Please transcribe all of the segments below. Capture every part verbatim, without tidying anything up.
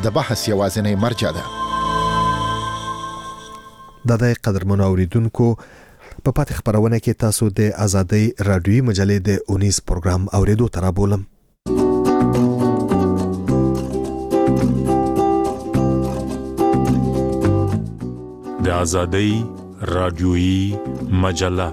د بحث یوازینی مرجع ده. د دې قدرمنو اوریدونکو په پاتې خبرونه کې تاسو د آزادۍ رادیوي مجلې د اونیس پروګرام اوریدو تر بولم. د آزادۍ رادیوي مجله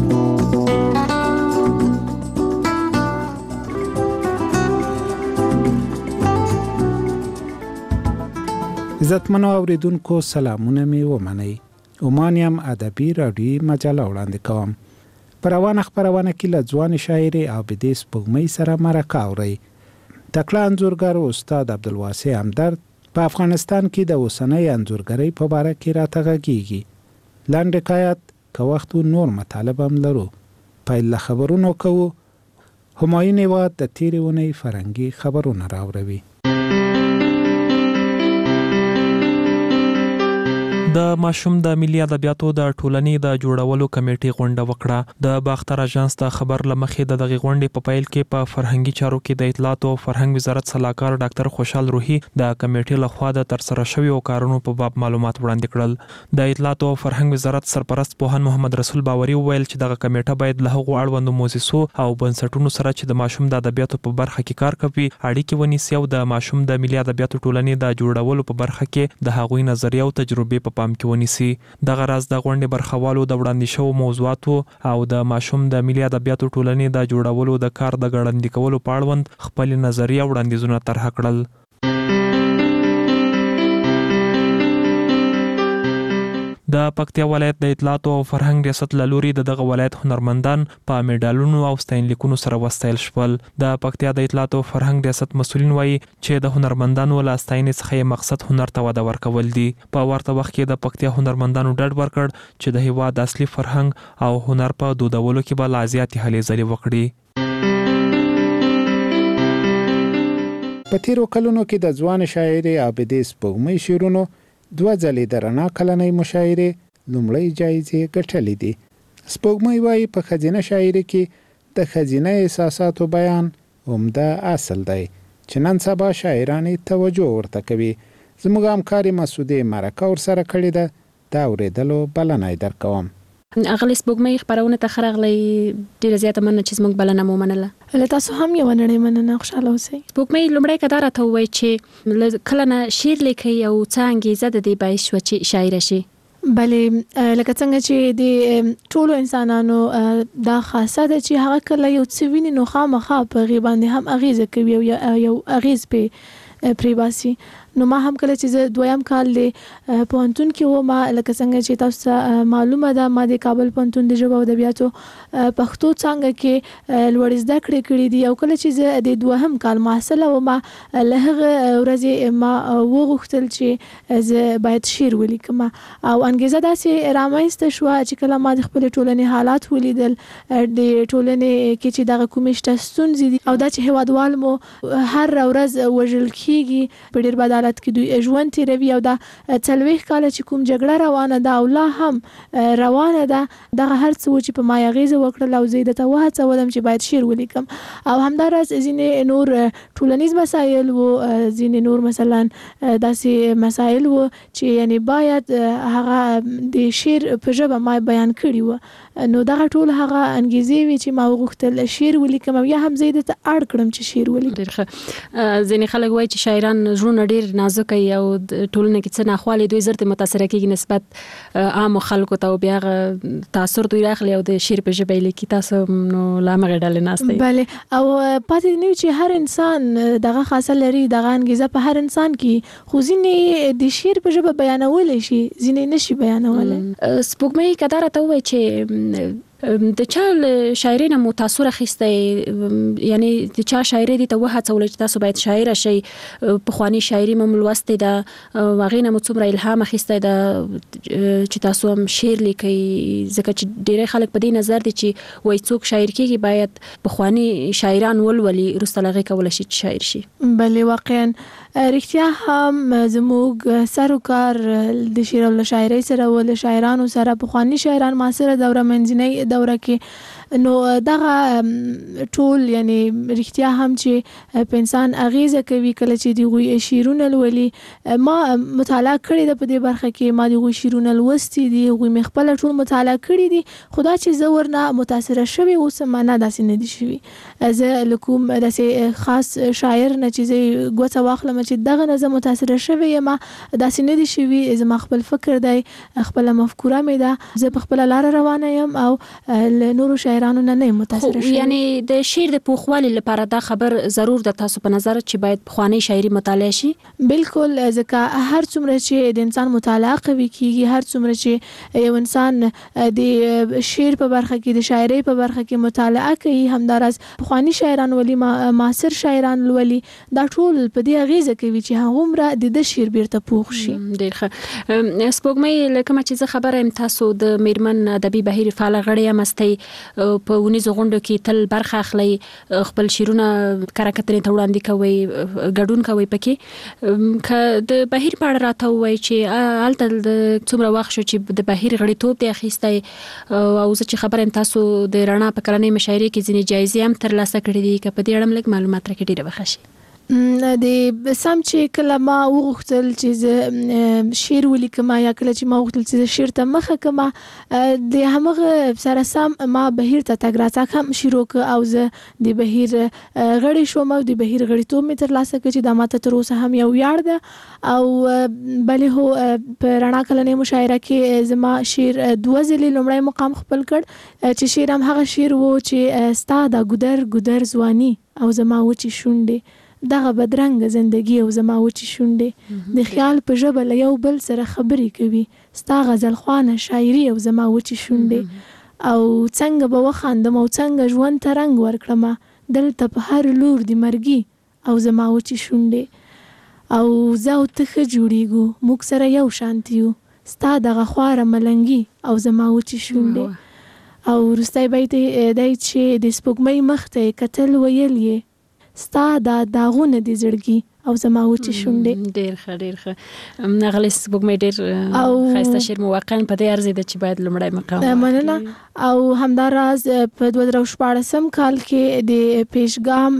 عزتمنو اوریدونکو سلامونه می ومنئ. اومانیم ادبی رادیوي مجله وړاندې کوم. پر روانه خبرونه کې له ځوان شاعر عابدې سپوږمۍ سره مرکه اورئ. تکړه انځورګر استاد عبدالواسع همدرد په افغانستان کې د اوسنۍ انځورګرۍ په اړه کې راته غږیږي. لاندې حکایت که وخت نور مطالب هم لرو. پیل له خبرونو کوو. همایون هیواد د تیرې اونۍ فرهنګي خبرونه راوړي. د ماشوم د ملي ادبیاتو د ټولنې د جوړولو کمیټې غونډه وکړه. د باختر اژانس د خبر لمخې د دغه غونډې په پیل کې په فرهنګي چارو کې د اطلاعات او فرهنګ وزارت صلاحکار ډاکټر خوشحال روحي د کمیټې لخوا د ترسره شویو کارونو په باب معلومات وړاندې کړل. د اطلاعات او فرهنګ وزارت سرپرست پوهاند محمد رسول باوري وویل چې دغه کمیټه باید له هغو اړوندو موسسو او بنسټونو سره چې د ماشوم د ادبیاتو په برخه کې کار کوي اړیکې ونیسي او د ماشوم د ملي ادبیاتو ټولنې د جوړولو په برخه کې د هغوی نظریه او تجربې په پام کې ونیسي. دغه راز د غونډې برخوالو د وړاندې شوو موضوعاتو او د ماشوم د ملي ادبیاتو ټولنې د جوړولو د کار د ګړندي کولو په اړوند خپل نظریه وړاندیزونه طرح کړل. د پکتیا ولایت د اطلاعات او فرهنګ ریاست له لوري د دغه ولایت هنرمندان په میډالونو او ستاینلیکونو سره وستایل شول. د پکتیا د اطلاعات او فرهنګ ریاست مسؤلین وایي چې د هنرمندانو له ستاینې څخه مقصد هنر ته وده ورکول دي. په ورته وخت کې د پکتیا هنرمندانو ډاډ ورکړ چې د هیواد اصلي فرهنګ او هنر په دودولو کې به لا زیاتې هلې ځلې وکړي. په تیرو کلونو کې د ځوان شاعر عابدې سپوږمۍ شعرونو دوه ځلې د رڼا کلنۍ مشاعرې لومړۍ جایزې ګټلې دي. سپوږمۍ وایي په ښځینه شاعري کې د ښځینه احساساتو بیان عمده اصل دی چې نن سبا شاعران توجه ورته کوي. زموږ همکارې مسعودې مرکه ورسره کړې ده. دا اورېدلو بلنه یې درکوم. اغلی سپوږمۍ خبرونه ته خرغلی ډیره زیاته مننه چې زموږ بلنه مو منله. له تاسو هم یو نړۍ مننه. خوشاله اوسئ. سپوږمۍ لومړی که دا راته ووایي چې کله نه شعر لیکئ او څه انګیزه د دې باعث شوه چې شاعره شي؟ بلې لکه څنګه چې د ټولو انسانانو دا خاصه ده چې هغه کله یو څه ویني نو خامخا په هغې باندې هم اغیزه کوي او یو اغیز پې پرې باسي. نو ما هم کله چې زه دویم کال د پوهنتون کې وم، لکه څنګه چې تاسو ته معلومه ده ما د کابل پوهنتون د ژبو او ادبیاتو پښتو څانګه کې لوړې زده کړې کړې دي. او کله چې زه د دوهم کال محصله وم له هغه ورځې ما وغوښتل چې زه باید شعر ولیکم او انګیزه داسې رامنځته شوه چې کله ما د خپلې ټولنې حالات ولیدل، د ټولنې کې چې دغه کومې شته ستونزې دي او دا چې هیوادوال مو هر ورځ وژل کېږي، په ډېر بد حالت کې دوی ژوند تېروي او دا څلوېښت کاله چې کوم جګړه روانه ده او لا هم روانه ده، دغه هر څه و چې په ما یې اغېزه وکړل او زه یې درته وهڅولم چې باید شعر ولیکم. او همداراز ځینې نور ټولنیز مسایل و، ځینې نور مثلا داسې مسایل و چې یعنی باید هغه د شعر په ژبه ما بیان کړي و. نو دغه ټول هغه انګیزې وي چې ما وغوښتل شعر ولیکم او یا هم زه یې درته اړ کړم چې شعر ولیکم. ډېر ښه. ځینې خلک وایي چې شاعران زړونه ډېر نازک وي او ټولنه کې څه ناخوالې دوی زر ته متاثره کېږي نسبت عامو خلکو ته او بیا هغه تاثر دوی راخلي او د شعر په ژبه یې لیکي. تاسو نو له همغې ډلې ناست یئ. بلې. او پاتې نه وي چې هر انسان دغه خاصه لري، دغه انګیزه په هر انسان کې، خو ځینې د شعر په ژبه بیانولی شي، ځینې نشي بیانولی. سپوږمۍ که دا راته ووایي چې د چا شاعري نه مو تاثر اخیستی، یعنی د چا شاعري دې ته وهڅوله چې تاسو باید شاعره شئ؟ پخواني شاعري مو لوستې ده، هغې نه مو څومره الهام اخیستی ده چې تاسو هم شعر لیکئ؟ ځکه چې ډېری خلک په دې نظر دي چې وایي څوک شاعر کېږي باید پخواني شاعران ولولي وروسته له هغې کولی شي چې شاعر شي. بلې واقعا رښتیا هم زموږ سر و کار د شعر او له شاعرۍ سره و، له شاعرانو سره، پخواني شاعران معاصره دوره منځنۍ دوره کې نو دغه ټول یعنی رښتیا هم چې په انسان اغیزه کوي کله چې دی غوي شیرونه لولي. ما مطالعه کړې ده په دې برخه کې، ما دی غوي شیرونه لوستي دي، غوي مې خپل ټول مطالعه کړې دي، خدا چې زه ورنه متاثره شوی اوس معنا داسې نه دي شوی. زه لکوم داسې خاص شاعر نه چې زه ګوته واخلم چې دغه نه زه متاثره شوی یم داسې نه دي شوی. زما خپل فکر دی، خپل مفکوره مې ده، زه په خپل لار روانه یم او له نورو شاعرانو نه نه متاثره شوی. یعنی د شعر د پوخوالي لپاره دا خبر ضرور د تاسو په نظر چې باید پخوانی شاعري مطالعه شي؟ بالکل، ځکه هر څومره چې د انسان مطالعه قوي کیږي، هر څومره چې یو انسان د شعر په برخه کې د شاعري په برخه کې مطالعه کوي، همداراز پخوانی شاعران ولي معاصر شاعران ولي دا ټول په دې اغیزه کوي چې هغومره د د شعر بیرته پوخ شي. ډیر ښه. سپوږمۍ لکه ما چې زه خبره یم تاسو د میرمن ادبي بهیر فعال غړي مستي په ونیزو غونډو کې تل برخه اخلي، خپل شعرونه کره کتنې ته وړاندې کوي، ګډون کوي پکې. که د بهیر په اړه راته وایي چې هلته د څومره وخت شو چې د بهیر غړیتوب دی اخیستی، او زه چې خبره یم تاسو د رڼا په کلنۍ مشاعرې کې ځینې جایزې هم ترلاسه کړي دي، که په دې اړه لږ معلومات راکړي ډېره به ښه شي. د سم چې کله ما وغوښتل چې زه شعر ولیکم یا کله چې ما وغوښتل چې زه شعر ته مخه کړم، د همغه سره سم ما بهیر ته تګ راتګ هم شروع کړ او زه د بهیر غړی شوم او د بهیر غړیتوب مې ترلاسه کړ چې دا ماته تر اوسه هم یو ویاړ ده. او بلې هو په رڼا کلنۍ مشاعره کې زما شعر دوه ځلې لومړی مقام خپل کړ، چې شعر هم هغه شعر و چې ستا د ګودر ګودر ځواني او زما وچې شونډې، دغه بدرنګ زندگی او زما وچې شونډې، د خیال په ژبه له یو بل سره خبرې کوي، ستا غزل خوانه شاعري او زما وچې شونډې، او څنګه به وخاندم او څنګه ژوند ته رنګ ورکړم، دلته په هر لور د مرګي او زما وچې شونډې، او زه او ته ښه جوړیږو موږ سره یو شانتي یو، ستا دغه خواره ملنګي او زما وچې شونډې. او وروستی بیت دی چې د سپوږمۍ مخ ته کتل ویل یې ستا دا داغونه دي زړګي او زما وچې شونډې. ډېر ښه ډېر ښه. هغه سپوږمۍ ډېر ښایسته شعر مو واقعا په دې ارزي ده چې باید لومړی مقام مننه. او همداراز په دوه زره شپاړسم کال کې د پیشګام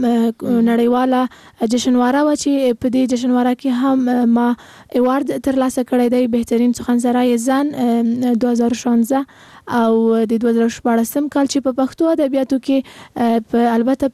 نړیواله جشنواره وه چې په دې جشنواره کې هم ما ایوارد ترلاسه کړی دی، بهترین سخنسرای زن دوه زره شانزده. او د دوه زره شپاړسم کال چې په پښتو ادبیاتو کې په البته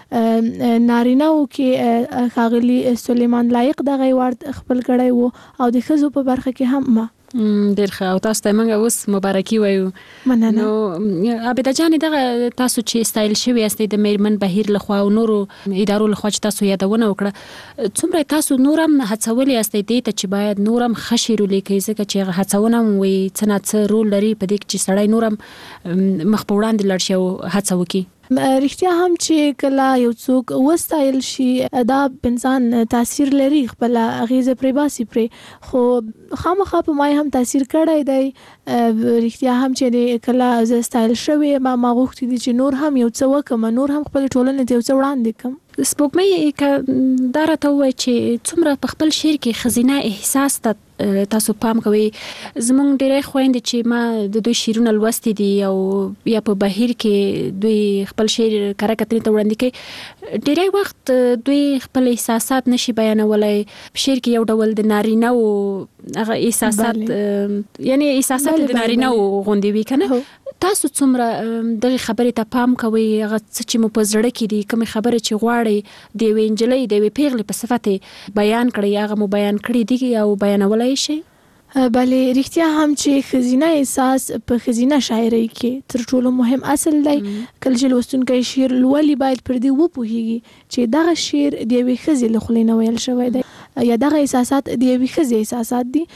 په نارینه‌و کې ښاغلي سلیمان لایق دغه ایوارد خپل کړی وو او د ښځو په برخه کې هم ما. ډېر ښه. او تاسو ته موږ اوس مبارکي وایو. مننه. نو عابده جانې دغه تاسو چې ستایل شوي یاستئ د میرمن بهیر لخوا او نورو ادارو لخوا چې تاسو یادونه وکړه، څومره تاسو نور هم هڅولي یاستئ دې ته چې باید نور هم ښه شعر ولیکئ، ځکه چې هغه هڅونه هم وایي څه نه څه رول لري په دې کې چې سړی نور هم مخ په وړاندې لاړ شي او هڅه وکړي. رښتیا هم چې کله یو څوک وستایل شي دا انسان تاثیر لري، خپل اغیزه پرې باسي پرې، خو خامخا په ما هم تاثیر کړی دی. رښتیا هم چې کله زه ستایل شوی ما ما غوښتي دي چې نور هم یو څه وکړم، نور هم خپل ټولنې ته یو څه وړاندې کړم. سپوږمۍ که دا راته ووایي چې څومره په خپل شعر کې ښځینه احساس ته تاسو پام کوئ. زموږ ډېری خویندې چې ما د دوی شعرونه لوستي دي او یا په بهیر کې دوی خپل شعر کره کتنې ته وړاندې کوي، ډېری وخت دوی خپل احساسات نشي بیانولی. په شعر کې یو ډول د نارینه‌و هغه احساسات یعنی احساسات د نارینه‌و غوندې وي که نه؟ تاسو څومره دغه خبرې ته پام کوئ، هغه څه چې مو په زړه کې دي، کومې خبرې چې غواړئ د یوې نجلۍ د یوې پیغلې په صفت بیان کړئ، هغه مو بیان کړي دي او بیانولی شئ؟ بله، رښتیا هم چې ښځینه احساس په ښځینه شاعرۍ کې تر ټولو مهم اصل دی. کله چې لوستونکی شعر لولي باید پر دې وپوهیږي چې دغه شعر د یوې ښځې له خولې نه ویل شوی دی یا دغه احساسات د یوې ښځې احساسات دي.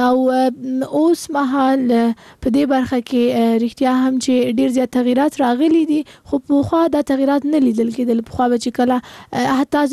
او اوس مهال په دې برخه کې رښتیا هم چې ډېر زیات تغییرات راغلي دي، خو پخوا دا تغییرات نه لیدل کېدل. پخوا به چې کله حتی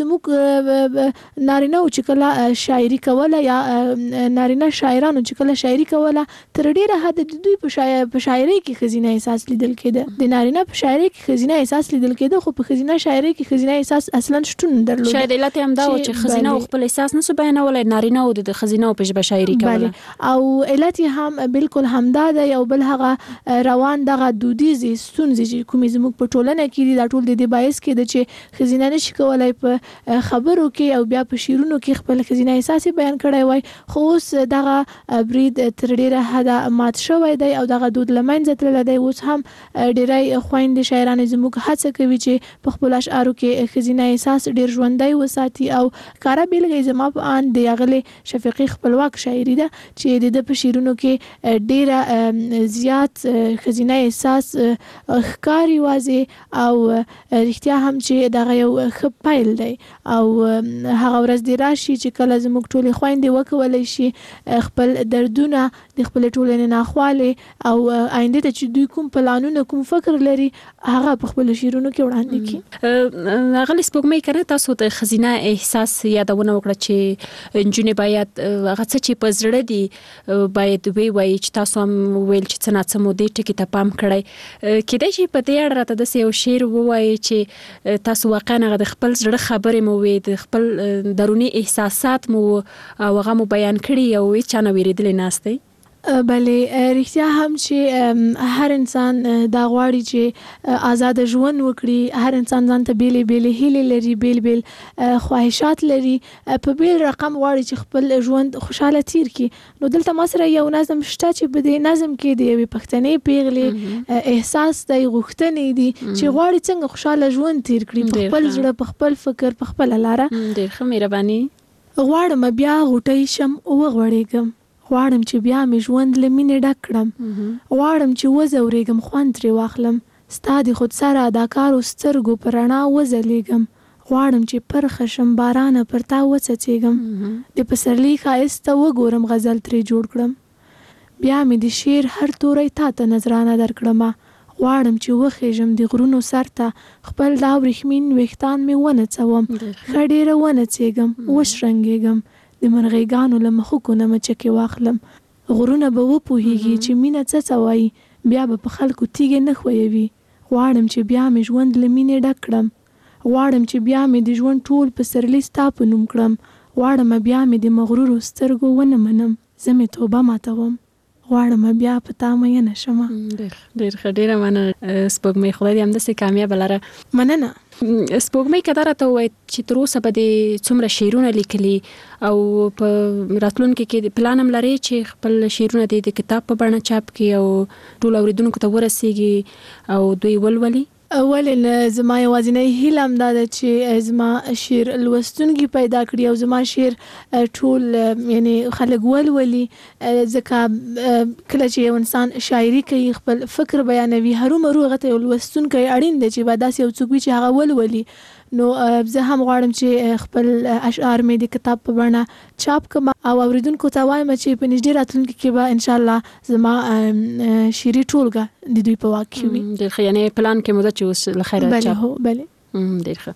زموږ نارینه‌و چې کله شاعري کوله یا نارینه شاعران چې کله شاعري کوله تر ډیره حد د دوی په شاعرۍ کې ښځینه احساس لیدل کېده، د نارینه په شاعرۍ کې ښځینه احساس لیدل کېده، خو په ښځینه شاعرۍ کې ښځینه احساس اصلا شتون درلود. شاید علت هم دا و چې ښځینه خپل احساس احساس نسو بیانولای، نارینه او د ښځینه په ژبه شاعري کوله. او علت هم بالکل همدا ده، یو بل هغه روان دغه دودیزې ستونزې چې کومې زموږ په ټولنه کې دي، دا ټول د دې باعث کېده چې ښځینه نشي کولی په خبرو کې او بیا په شعرونو کې خپل ښځینه احساس بیان کړی وای. خو اوس دغه برید تر ډېره حده مات شوی دی او دغه دود له منځه تللی دی. اوس هم ډېری خویندې شاعرانې زموږ هڅه کوي چې په خپلو اشعارو کې ښځینه احساس ډېر ژوندی وساتي. او کاره بیلګه زما په اند د اغلې شفیقي خپلواک شاعري ده چې د ده په شعرونو کې ډېره زیات ښځینه احساس ښکاري واضح او رښتیا هم چې دغه یو ښه پیل دی. او هغه ورځ دې راشي چې کله زموږ ټولې خویندې وکولی شي خپل دردونه د خپلې ټولنې ناخوالې او آینده ته چې دوی کوم پلانونه کوم فکر لري هغه په خپلو شعرونو کې وړاندې کړي. اغلې سپوږمۍ کنه تاسو د ښځینه احساس یادونه وکړه چې نجونې باید هغه څه چې په زړه دي باید وی وایي، چې تاسو هم ویل چې څه ناڅه مو دې ټکي ته پام کړی. کیدای شي په دې اړه راته داسې یو شعر ووایي چې تاسو واقعا هغه د خپل زړه خبرې مو وې، د خپل دروني احساسات مو او هغه مو بیان کړي او هیڅ چا نه ویرېدلی ناست دی؟ بلې رښتیا هم چې هر انسان دا غواړي چې آزاد ژوند وکړي. هر انسان ځان ته بیلې بیلې هیلې لري، بیل بیل خواهشات لري، په بیل رقم غواړي چې خپل ژوند خوشحاله تیر کړي. نو دلته ما سره یو نظم شته چې په دې نظم کې د یوې پښتنې پیغلې احساس دی، غوښتنې دي چې غواړي څنګه خوشحاله ژوند تیر کړي په خپل زړه، په خپل فکر، په خپله لاره. ډېر ښه، مهرباني. غواړم بیا غوټۍ شم وغوړېږم، غواړم چې بیا مې ژوند له مینې ډک کړم، غواړم چې وځورېږم خوند ترې واخلم، ستا د خود سره اداکارو سترګو په رڼا وځلیږم، غواړم چې پرخه شم بارانه پر تا وڅڅېږم، د پسرلي ښایست ته وګورم غزل ترې جوړ کړم، بیا مې د شعر هر توری تا ته نظرانه درکړمه، غواړم چې وخېژم د غرونو سر ته، خپل دا وریښمین ویښتان مې ونڅوم، ښه ډېره ونڅېږم وشرنګېږم، د مرغېګانو له مښوکو نه مچکې واخلم، غرونه به وپوهېږي چې مینه څه څه وایي، بیا به په خلکو تیږې نه ښویوي، غواړم چې بیا مې ژوند له مینې ډک کړم، غواړم چې بیا مې د ژوند ټول پسرلي ستا په نوم کړم، غواړم بیا مې د مغرورو سترګو ونه منم، زه مې توبه ماتوم، غواړم بیا په تا مینه شمه. ډېر ښه، ډېره مننه سپوږمۍ، خدای دې همداسې کامیابه لره. مننه. سپوږمۍ که دا راته ووایي چې تر اوسه به دې څومره شعرونه لیکلي او په راتلونکي کې پلان هم لرې چې خپل شعرونه دې د کتاب په بڼه چاپ کړي او ټولو اورېدونکو ته ورسیږي او دوی ولولي؟ ولې زما یوازینۍ هیله هم دا ده چې زما شعر لوستونکي پیدا کړي او زما شعر ټول یعنی خلک ولولي، ځکه کله چې یو انسان شاعري کوي خپل فکر بیانوي، هرومرو هغه ته یو لوستونکی اړین دی چې به داسې یو څوک وي چې هغه ولولي. نو زه هم غواړم چې خپل اشعار مې د کتاب په بڼه چاپ کړم او اوریدونکو ته وایم چې په نږدې راتلونکي کې به انشاءالله زما شعري ټولګه د دوی په واک کې وي. ډېر ښه، یعنې پلان کې مو ده چې اوس له خیره بلې هو بلې. ډېر ښه.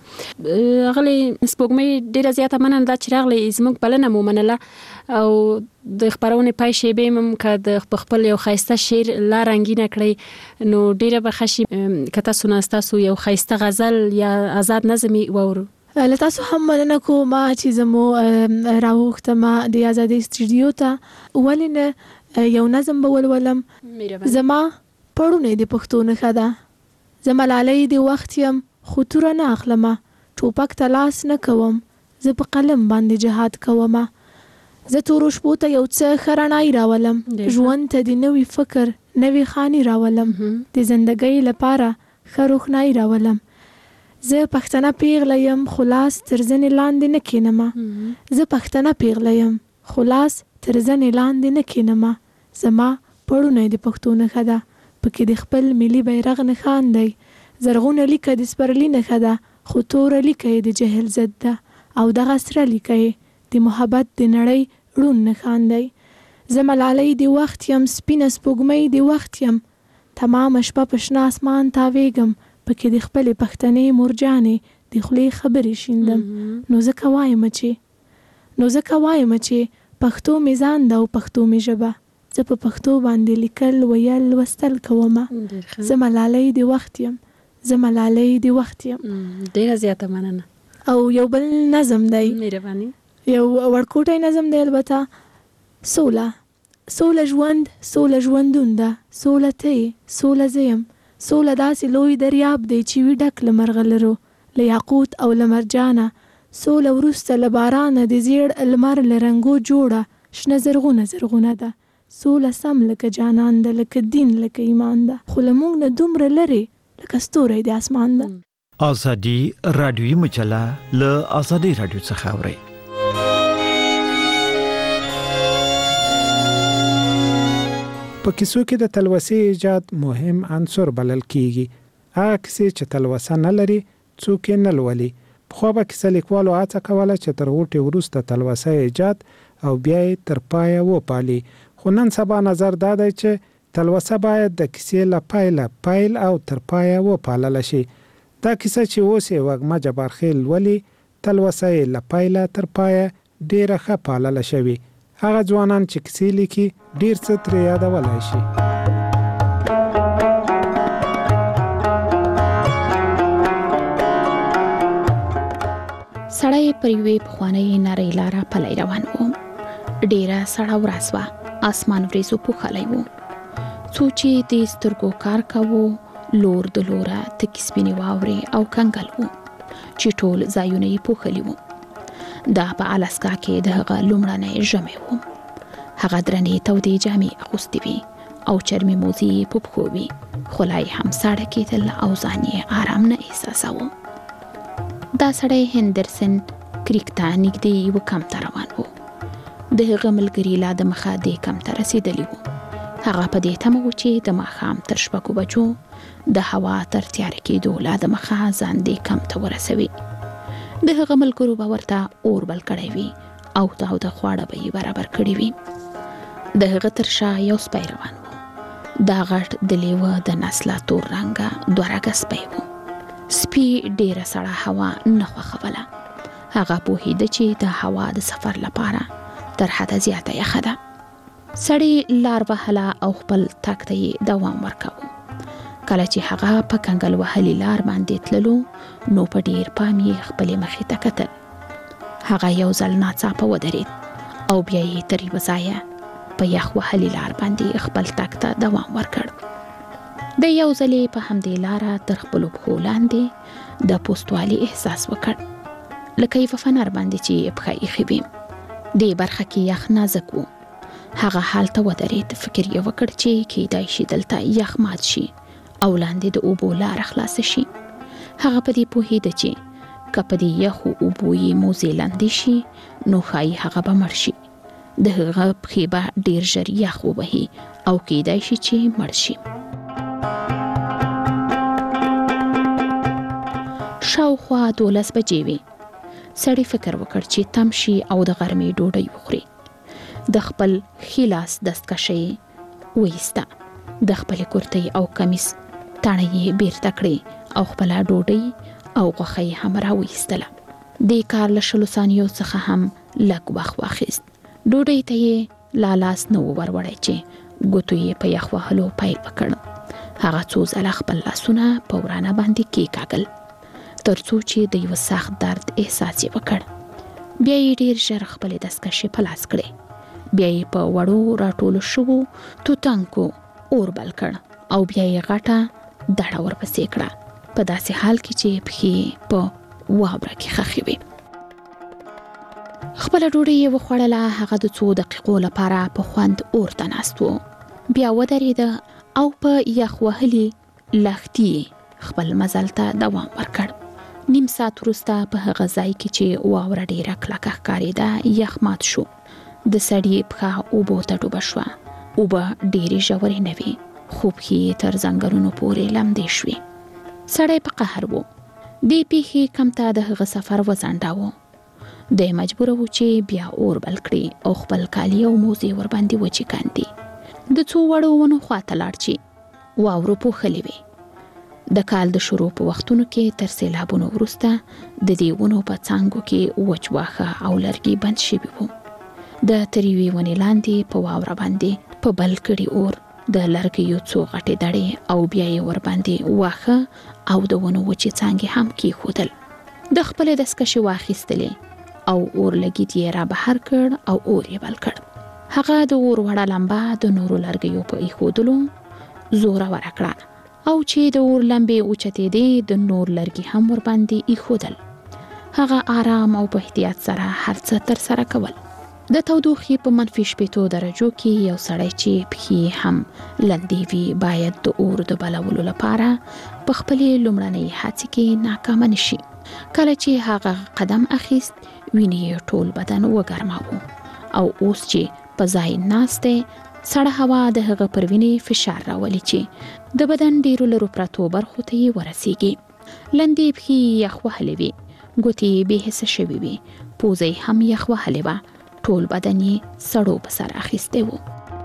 غلې سپوږمۍ ډېره زیاته مننه ده چې راغلې، زموږ بلنه مو منله او د خپرونې پای شیبې هم که د خپل یو ښایسته شعر لا رنګینه کړئ نو ډېره به ښه شي که تاسو نه ستاسو یو ښایسته غزل یا آزاد نظم واورو. له تاسو هم مننه کوم چې زه مو راوغوښتم د ازادۍ سټوډیو ته. ولې نه یو نظم به ولولم. زما پړونی د پښتو نښه ده، زه ملالۍ د وخت یم خو توره نه اخلمه، ټوپک ته لاس نه کوم، زه په قلم باندې جهاد کومه، زه تورو شپو ته یو څه ښه رڼایي راولم، ژوند ته د نوي فکر نوي خاني راولم، د زندګۍ لپاره ښه روښنایي راولم، زه پښتنه پیغله یم خو لاس تر زنې لاندې نه کښېنمه، زه پښتنه پیغله یم خو لاس تر زنې لاندې نه کښېنمه، زما پړونی د پښتو نښه ده، پکې د خپل ملي بیرغ نښان دی، زرغونه لیکه د سپرلي نښه ده خو توره لیکه یې د جهل ضد ده، او دغه سره لیکه یې د محبت د نړۍ ړوند نښان دی، زه ملالۍ د وخت یم سپینه سپوږمۍ د وخت یم، تمامه شپه په شنه اسمان تاویږم، پکې د خپلې پښتنې مورجانې د خولې خبرې شیندم، نو ځکه وایم چې نو ځکه وایم چې پښتو مې ځان ده او پښتو مې ژبه، زه په پښتو باندې لیکل ویل لوستل کومه، زه ملالۍ د وخت یم، زه ملالۍ د وخت یم. ډېره زیاته مننه. او یو بل نظم دی. مهرباني. یو ورکوټی نظم دی البته. سوله سوله ژوند، سوله ژوندون ده، سوله ته، سوله زیم، سوله داسې لوی دریاب دی چې وي ډک له مرغلرو، له یاقوت او له مرجانه. سوله وروسته له بارانه د زیړ لمر له رنګو جوړه شنه زرغونه زرغونه ده. سوله سم لکه جانان ده، لکه دین، لکه ایمان ده، خو له موږ نه دومره لرې لکه ستوری د اسمان ده. ازادي رادیوي مجله له ازادي رادیو څخه اورئ. په کیسو کې د تلوسې ایجاد مهم عنصر بلل کیږي. هغه کیسې چې تلوسه نه لري څوک نه لولي. خو به کیسه لیکوالو هڅه کوله چې تر غوټې وروسته تلوسه ایجاد او بیا یې تر پایه وپالي. خو نن سبا نظر دا دی چې تلوسه باید د کیسې له پیله پیل او تر پایه وپالل شي. دا کیسه چې اوس یې وږمه جبارخیل لولي، تلوسه یې له پیله تر پایه ډیره ښه پالله شوې. هغه ځوانان چې کیسې لیکي ډیر څه ترې یادولی شي. سړی پر یوې پخوانۍ نرۍ لاره پلی روان و. ډیره سړه ورځ وه، اسمان وریځو پوښلی و. څو چې د سترګو کار کوو، لور د لوره تکې سپینې واورې او کنګل و چې ټول ځایونه یې پوښلي وو. دا په الاسکا کې د هغه لومړنی ژمی و. هغه درنې تودې جامې اغوستې وې او چرمي موزې یې په پښو وې، خو لا یې هم ساړه کېدل او ځان یې آرام نه احساساوه. دا سړی هندرسن کریک ته نږدې یوه کمپ ته روان و. د هغه ملګري لا د مخه دې کمپ ته رسېدلي وو. هغه په دې تمه و چې د ماښام تر شپږو بجو د هوا تر تیاره کېدو لا د مخه ځان دې کمپ ته ورسوي. د هغه ملګرو به ورته اور بل کړی وي او تاوده خواړه به یې برابر کړي وي. د هغه تر شا یو سپی روان و. دا غټ د لیوه د نسله تور رنګه دوه رګه سپی و. سپي ډیره سړه هوا نه خوښوله. هغه پوهېده چې د هوا د سفر لپاره تر حده زیاته یخه ده. سړی لار وهله او خپل تګ ته یې دوام ورکاوه. کله چې هغه په کنګل وهلي لار باندې تللو نو په ډیر پام یې خپلې مخې ته کتل. هغه یو ځل ناڅاپه ودرېد او بیا یې تر یوه ځایه په یخ وهلي لار باندې خپل تګ ته دوام ورکړ. د یو ځل یې په همدې لاره تر خپلو پښو لاندې د پوستوالي احساس وکړ، لکه یوه فنر باندې چې پښه ایښې وي. دې برخه کې یخ نازک و. هغه هلته ودرېد. فکر یې وکړ چې کیدای شي دلته یخ مات شي او لاندې د اوبو لاره خلاصه شي. هغه په دې پوهېده چې که په دې یخو اوبو یې موزې لاندې شي نو ښایي هغه به مړ شي. د هغه پښې به ډېر ژر یخ ووهي او کیدای شي چې مړ شي. شاوخوا دولس بجې وې. سړی فکر وکړ چې تم شي او د غرمې ډوډۍ وخوري. د خپل ښي لاس دستکشۍ وایسته، د خپلې کورتۍ او کمیس تڼۍ یې بیرته کړې او خپله ډوډۍ او غوښه یې هم راوایستله. دې کار له شلو ثانیو څخه هم لږ وخت واخیست. ډوډۍ ته یې لا لاس نه و وروړی چې ګوتو یې په یخ وهلو پیل وکړ. هغه څو ځله خپل لاسونه په ورانه باندې کېکاږل تر څو چې د یوه سخت درد احساس یې وکړ. بیا یې ډېر ژر خپلې دستکشې په لاس کړې. بیا یې په وړو راټولو شوو توتانکو اور بل کړ او بیا یې غټه دړه ورپسې کړه، په داسې حال کې چې پښې په واوره کې ښخې وې. خپله ډوډۍ یې وخوړله. هغه د څو دقیقو لپاره په خوند اور ته ناست و. بیا ودرېده او په یخ وهلي لښتي خپل مزل ته دوام ورکړ. نیم ساعت وروسته په هغه ځای کې چې واوره ډېره کلکه ښکارېده یخ مات شو. د سړي پښه اوبو ته ډوبه شوه. اوبه ډېرې ژورې نه وې، خو پښې یې تر ځنګلونو پورې لمدې شوې. سړی په قهر و. دې پیښې کم ته د هغه سفر وځنډاوه. دی مجبوره و چې بیا اور بل کړي او خپل کالي او موزې ورباندې وچې کاندي. د څو وړو ونو خواته لاړ چې واورو پوښلې وې. د کال د شروع په وختونو کې تر سیلابونو وروسته د دې ونو په څانګو کې وچ واښه او لرګي بند شوي وو. د تریوي ونې لاندې په واوره باندې په بل کړي اور د لرګیو څو غټې دړې او بیا یې ورباندې واښه او د ونو وچې څانګې هم کېښودل. د خپلې دستکشې واخیستلې او اور لګید یې را بهر کړ او اور یې بل کړ. هغه د اور وړه لمبه د نورو لرګیو په ایښودلو زوره ورکړه او چې د اور لمبې اوچتېدې د نور لرګي هم ورباندې ایښودل. هغه آرام او په احتیاط سره هر څه تر سره کول. د تودوخې په منفي شپېتو درجو کې یو سړی چې پښې هم لندې وي باید د اور د بلولو لپاره په خپلې لومړنۍ هڅې کې ناکامه نشي. کله چې هغه قدم اخیست وینې یې ټول بدن وګرماوه او اوس چې په ځای ناست دی سړه هوا د هغه پر وینې فشار راولي چې د بدن ډیرو لرو پرتو برخو ته یې ورسیږي. لندې پښې یخ وهلې وي، ګوتې یې بې حسه شوې وي، پوزه یې هم یخ وهلې وه، ټول بدن یې سړو په سر اخیستی و.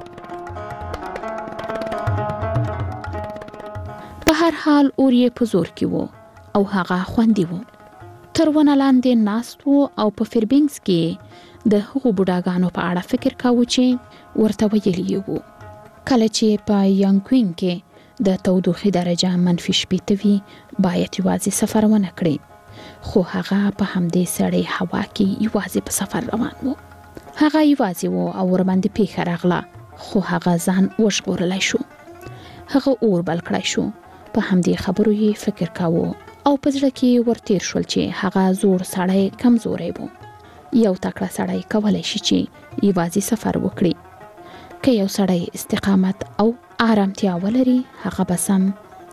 په هر حال اور یې په زور کې و او هغه خوندي و. تر ونه لاندې ناست و او په فیربینکس کې د هغو بوډاګانو په اړه فکر کاوه چې ورته ویلي یې وو. کله چې په یانګوین کې د تودوخې درجه منفي شپېته وي باید یوازې سفر ونه کړي، خو هغه په همدې سړې هوا کې یوازې په سفر روان و. هغه یوازې و او ورباندې پیښه راغله، خو هغه ځان وژغورلی شو. هغه اور بل کړی شو. په همدې خبرو یې فکر کاوه او په زړه کې ورتیر شول چې هغه زوړ سړی کمزوری و. یو تکړه سړی کولی شي چې یوازې سفر وکړي. که یو سړی استقامت او آرامتیا ولري هغه به سم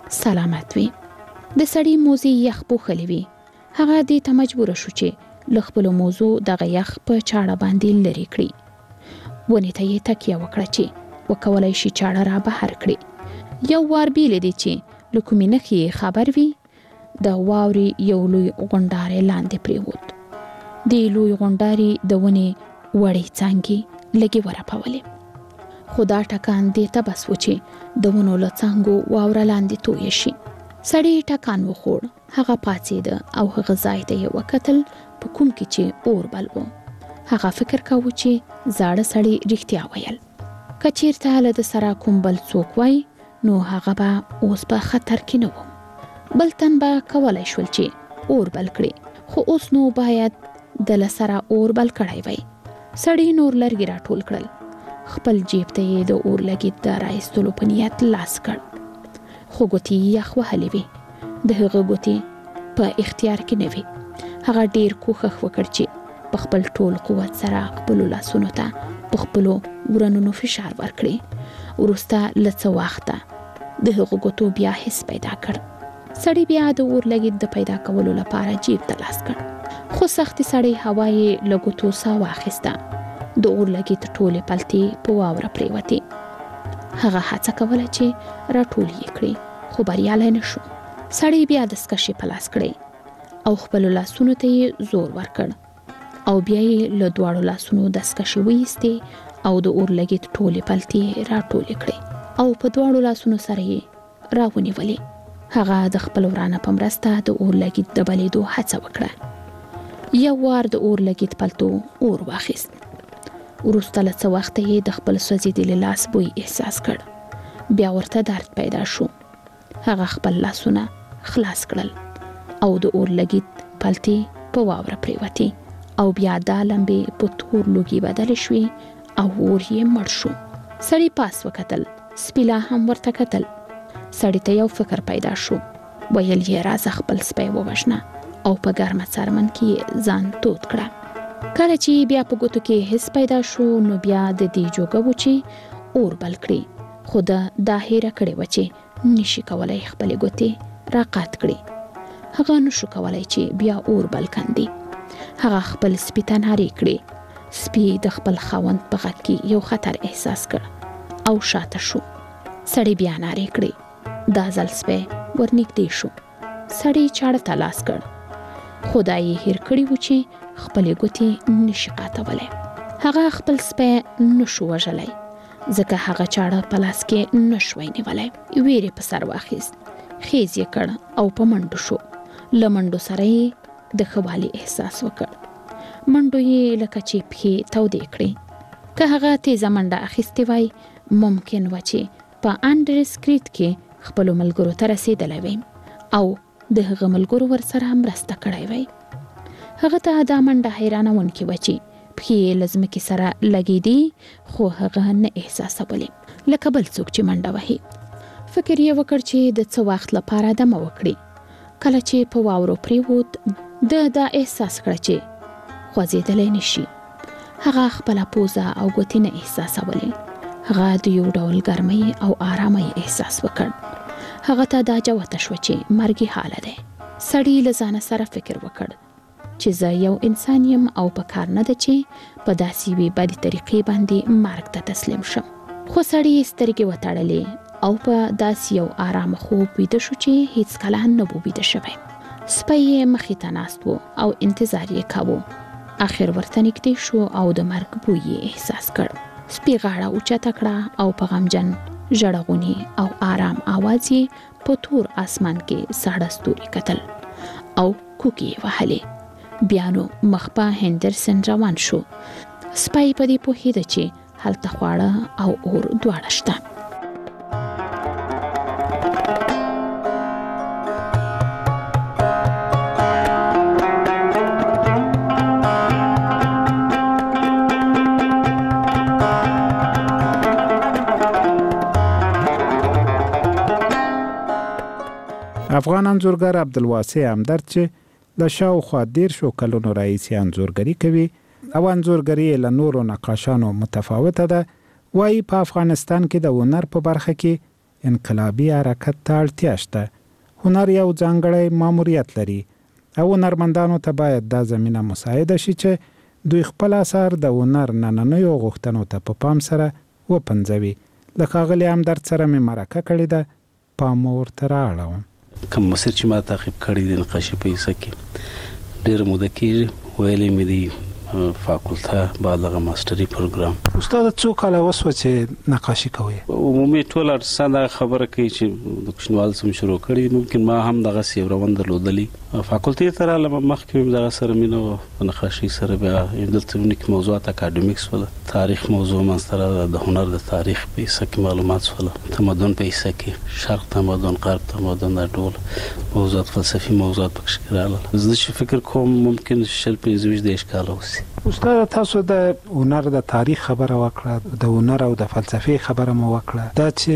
سلامت وي. د سړي موزې یخ پوښلې وي. هغه دې ته مجبوره شو چې له خپلو موزو دغه یخ په چاړه باندې لرې کړي. ونې ته یې تکیه وکړه چې وکولی شي چاړه را بهر کړي. یو وار بیلې دی چې له کومې نښې خبر وي د واورې یو لوی غونډاری لاندې پرېوت. دې لوی غونډاري د ونې وړې څانګې لږې ورپولې، خو دا ټکان دې ته بس و چې د ونو له څانګو واوره لاندې تویه شي. سړی ټکان وخوړ. هغه پاڅېده او هغه ځای ته یې وکتل په کوم کې چې اور بل و. هغه فکر کاوه چې زاړه سړي رښتیا ویل. که چېرته له د سره کوم بل څوک وای نو هغه به اوس په خطر کې نه و. بل تن به کولی شول چې اور بل کړي، خو اوس نو باید د له سره اور بل کړی وای. سړي نور لرګي راټول کړل. خپل جیب ته یې د اور لګید د راایستلو په نیت لاس کړ، خو ګوتې یې یخ وهلې وې. د هغه ګوتې په اختیار کې نه وې. هغه ډیر کوښښ وکړ چې په خپل ټول قوت سره خپلو لاسونو ته په خپلو ورنونو فشار ورکړي. وروسته له څه وخته د هغو ګوتو بیا حس پیدا کړ. سړي بیا د اور لګید د پیدا کولو لپاره جیب ته لاس کړ، خو سختې سړې هوا یې له ګوتو ساه واخیسته. د اور لګید ټولې پلتې په واوره پرېوتې. هغه هڅه کوله چې راټول یې کړي، خو بریالی نه شو. سړی بیا دستکشې په لاس کړی او خپلو لاسونو ته یې زور ورکړ او بیا یې له دواړو لاسونو دستکشې وایستې او د اور لګید ټولې پلتې راټولې کړې او په دواړو لاسونو سره یې راونیولې. هغه د خپل ورانه په مرسته د اور لګید د بلېدو هڅه وکړه. یو وار د اور لګید پلتو اور واخیست. وروسته له څه وخته یې د خپل سوځېدلي لاس بوی احساس کړ. بیا ورته درد پیدا شو. هغه خپل لاسونه خلاص کړل او د اور لګید پلتې په واوره پرېوتې او بیا دا لمبې په تور لوګي بدلې شوې او اور یې مړ شو. سړي پاس وکتل. سپي لا هم ورته کتل. سړي ته یو فکر پیدا شو. ویل یې راځه خپل سپی ووژنه او په ګرمه څرمن کې ځان تود کړه. کله چې بیا په ګوتو کې حس پیدا شو نو بیا د دې جوګه و چې اور بل کړي، خو ده دا هیره کړې وه چې نشي کولای خپلې ګوتې راقات کړي. هغه نشو کولای چې بیا اور بل کندي. هغه خپل سپي ته نارې کړې. سپي د خپل خاوند په غږ کې یو خطر احساس کړ او شاته شو. سړی بیا نارې کړې. دا ځل سپی ورنږدې شو. سړی چاړه ته لاس کړ، خو دا یې هیر کړي و چې خپلې ګوتې نشي قاتولی. هغه خپل سپی نشو وژلی ځکه هغه چاړه په لاس کې نشوی نیولی. ویرې په سر واخیست. خیز یې کړ او په منډو شو. له منډو سره یې د ښه والي احساس وکړ. منډو یې لکه چې پښې تودې کړې. که هغه تیزه منډه اخیستې وای ممکن و چې په انډریس کرید کې خپلو ملګرو ته رسېدلی وی او د هغه ملګرو ورسره مرسته کړی وی. هغه ته دا منډه حیرانونکې وه چې پښې یې له ځمکې سره لګېدې خو هغه نه احساسولې لکه بل څوک چې منډه وهي. فکر یې وکړ چې د څه وخت لپاره دمه وکړي. کله چې په واورو پریوت د دا احساس کړ چې خوځېدلی نشي. هغه خپله پوزه او ګوتې نه احساسولې. هغه د یو ډول ګرمۍ او آرامۍ احساس وکړ. هغه ته دا جوته شوه چې مرګي حاله دی. سړی له ځانه سره فکر وکړ چې زه یو انسان یم او په کار نه ده چې په داسې یوې بدې طریقې باندې مرګ ته تسلیم شم. خو سړی یې سترګې وتړلې او په داسې یو آرام خوب ویده شو چې هیڅ کله نه و ویده شوی. سپی یې مخې ته ناست و او انتظار یې کاوه. اخر ورته نږدې شو او د مرګ بوی یې احساس کړ. سپي غاړه اوچته کړه او په غمجن ژړغوني او آرام آواز یې په تور اسمان کې ساړه ستوري کتل او کوکې وهلې. بیا نو مخ په هندرسن روان شو. سپی په دې پوهېده چې هلته خواړه او اور دواړه شته. افغان انځورګر عبدالواسع همدرد چې له شاوخوا دیرشو کلونو راهیسې انځورګري کوي او انځورګري یې له نورو نقاشانو متفاوته ده، وایي په افغانستان کې د هنر په برخه کې انقلابي حرکت ته اړتیا شته. هنر یو ځانګړی ماموریت لري او هنرمندانو ته باید دا زمینه مساعده شي چې دوی خپل اثار د هنر نننیو غوښتنو ته په پام سره وپنځوي. له ښاغلي همدرد سره مې مرکه کړې ده، پام ورته رااړوم. کوم مسیر چې ما تعقیب کړی د نقاشي په حصه کې ډېره موده کېږي. ویلې مې دی فاکولته بالغه ماستري پروګرام. استاد څو کاله وسوه چې نقاشي کوي؟ عمومي ټول ارتستان دا خبره کوي چې د کوچنیوالي څخه شروع کړی. ممکن ما هم دغه سی روان درلودلی. فاکولتي ته راغلم، مخکې مې دغه سره مینه وه په نقاشي سره. بیا دلته نک موضوعات اکاډمیک شول، تاریخ موضوع منځته راغله، د هنر د تاریخ په حصه کې معلومات شول، تمدن په حصه کې شرق تمدن، غرب تمدن، دا ټول موضوعات فلسفي موضوعات پکې راغله. زه چې فکر کوم ممکن شل پنځه ویشت دېرش کاله وسي. استاد تاسو د هنر د تاریخ خبره وکړه، د هنر او د فلسفې خبره مو وکړه، دا چې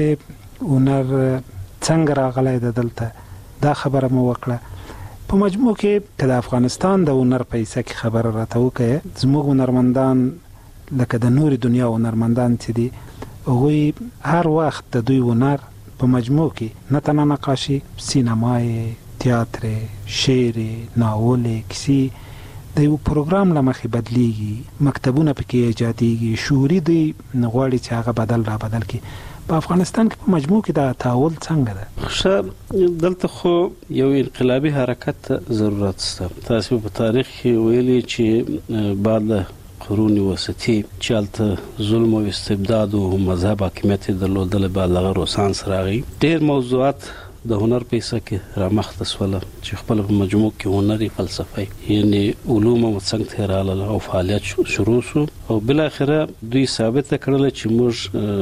هنر څنګه راغلی د دلته دا خبره مو وکړه. په مجموع کې که د افغانستان د هنر په حصه کې خبره راته وکړئ، زموږ هنرمندان لکه د نورې دنیا هنرمندان چې دي هغوی هر وخت د دوی هنر په مجموع کې نه تنه نقاشي، سینمای، تیاتر، شعر، ناول، کیسې د یو پروګرام له مخې بدلیږي، مکتبونه پکې ایجادېږي، شعوري دوی غواړي چې هغه بدل را بدل کړي. په افغانستان کې په مجموع کې دا تحول څنګه ده؟ ښه، دلته خو یو انقلابي حرکت ضرورت شته. تاسو په تاریخ کې ویلي چې بعد قرون وسطي چې هلته ظلم او استبداد او مذهب حاکمیت درلودل، بعد هغه روسانس راغی. ډېر موضوعات د هنر په حصه کې رامخته شول چې خپل په مجموع کې هنري فلسفه یعنی علوم او څنګه رااله او فعالیت شروع شو او بل اخره دوی ثابت کړل چې موږ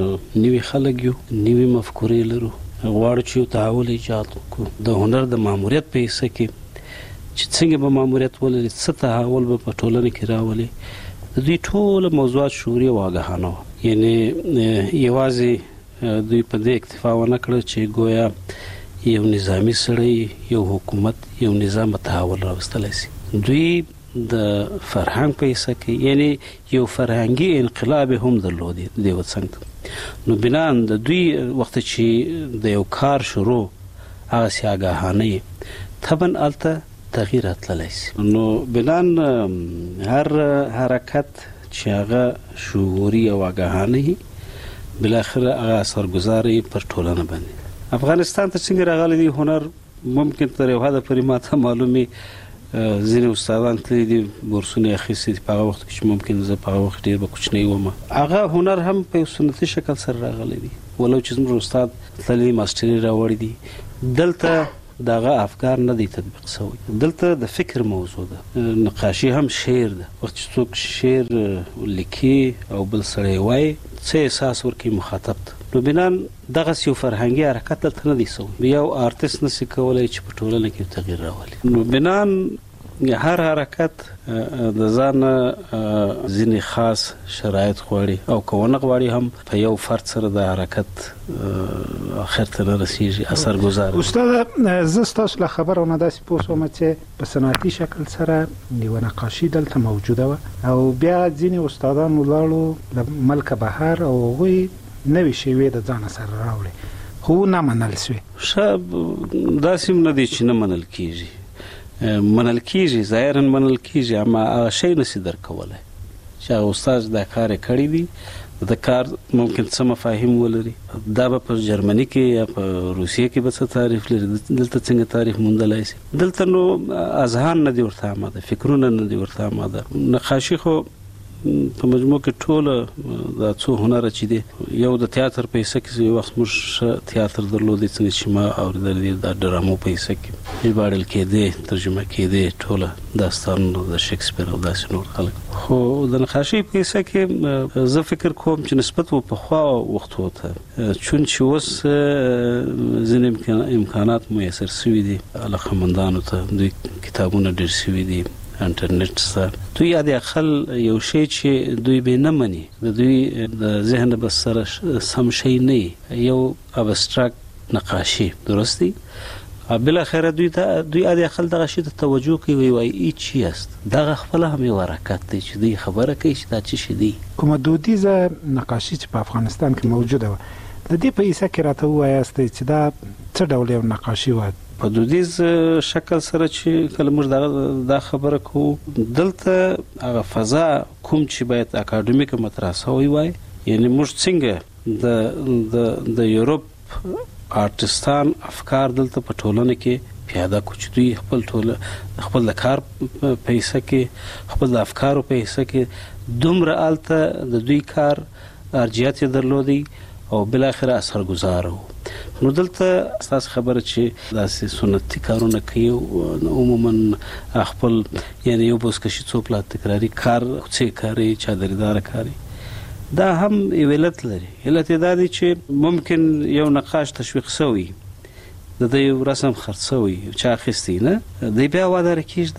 نوې خلک یو، نوې مفکورې لرو، غواړو چې تحول ایجاد وکړو. د هنر د ماموریت په حصه کې چې څنګه به ماموریت ولري، څه تحول به په ټولنه کې راولي، د دوی ټول موضوعات شعوري او آګاهانه یعنی یوازې دوی په دې اکتفا ونه کړ چې گویا یو نظامی سړی، یو حکومت، یو نظام تحول راوستلی شي. دوی د فرهنګ په حصه کې یعنی یو فرهنګي انقلاب هم درلودی د یو څنګه. نو بنان د دوی وخت چې د یو کار شروع هغه سي آګاهانه طبعا الته تغییر اتللی شي. نو بنان هر حرکت چې هغه شعوري او آګاهانه بل اخر هغه اثرګذاري پر ټولنه باندې. افغانستان ته څنګه راغلی دی هنر ممکن تر یو حد پورې ماته معلومي ځینې استادان تللي دي، بورسونه اخیستي دي په هغه وخت کې چې ممکن زه په هغه وخت ډېر به کوچنی وم. هغه هنر هم په یو سنتي شکل سره راغلی دی، ولو چې زموږ استاد تللي ماسټري راوړی دي. دلته دغه افکار نه دی تطبیق شوی. دلته د فکر موضوع ده. نقاشي هم شعر ده. وخت چې څوک شعر لیکي او بل سړی وایي څه احساس ورکوي مخاطب ته. نو بنان دغه یو فرهنګي حرکت دلته نه دی شوی. یو آرټیست نشي کولی چې په ټولنه کې تغییر راولي. نو بنان هر حرکت د ځان ځینې خاص شرایط غواړي او که ونه غواړي هم په یو فرد سره د حرکت اخر ته نه رسیږي، اثرګذار. استاد زه ستاسو له خبرونه داسې پوه شوم چې په صنعتي شکل سره یوه نقاشي دلته موجوده وه او بیا ځینې استادان ولاړو له ملکه بهر او هغوی نوې شیوې د ځانه سره راوړې خو نه منل سوې. ښه داسې هم نه دی چې نه منل کېږي، منل کېږي، ظاهرا منل کېږي، اما هغه شی نشي درکولی چې هغه استاد دا کار یې کړی دی. د کار ممکن څه مفاهیم ولري، دا به په جرمني کې یا په روسیې کې به څه تعریف لري، دلته څنګه تعریف موندلی شي؟ دلته نو اذهان نه دي ورته آماده، فکرونه نه دي ورته آماده. نقاشي خو په مجموع کې ټوله دا څو هنره چې دي، یو د تیاتر په حصه کې یو وخت موږ ښه تیاتر درلودی څنګه چې ما اورېدلی دي، دا ډرامو په حصه کې ژباړل کېدې، ترجمه کېدې، ټوله داستانونه د شکسپیر او داسې نور خلک. خو د نقاشۍ په حصه کې زه فکر کوم چې نسبت و پخوا وختو ته، چون چې اوس ځینې امکانات میسر سوي دي علاقمندانو ته، دوی کتابونه ډېر سوي دي، انټرنیټ سره، دوی یاد اقل یو شی چې دوی به نه مني، د دوی د ذهن به سره سم شی نه، یو ابستراکت نقاشي درست دی، بالاخره دوی ته دوی یاد اقل دغه شی ته توجه کوي، وایي ای چی است، دغه خپل هم یو حرکت دی چې دوی خبره کوي چې دا څه شی دی. کومه دودیزه نقاشي چې په افغانستان کې موجوده وه، د دې په حصه کې راته ووایاست چې دا څه ډول یو نقاشي وه؟ په دودیز شکل سره چې کله موږ دا خبره کوو، دلته هغه فضا کوم چې باید اکاډمیک مطرح سوی وای، یعنی موږ څنګه د د د یورپ آرټستان افکار دلته په ټولنه کې پیاده کو، چې دوی خپل ټوله خپل د کار په حصه کې، خپل د افکارو په حصه کې دومره الته د دوی کار ارجحیت درلودی او بالاخره اثرګذار وو. نو دلته تاسو خبره چې داسې سنتي کارونه کوي، عموما خپل یعنی یو بوسکشي څو پلا تکراری کار څه کوي، چادردار کوي، دا هم یو علت لري. علت دا دی چې ممکن یو نقاش تشویق سوی، د دې رسم خرڅوي، چا اخیستی نه، دی بیا واده کیږي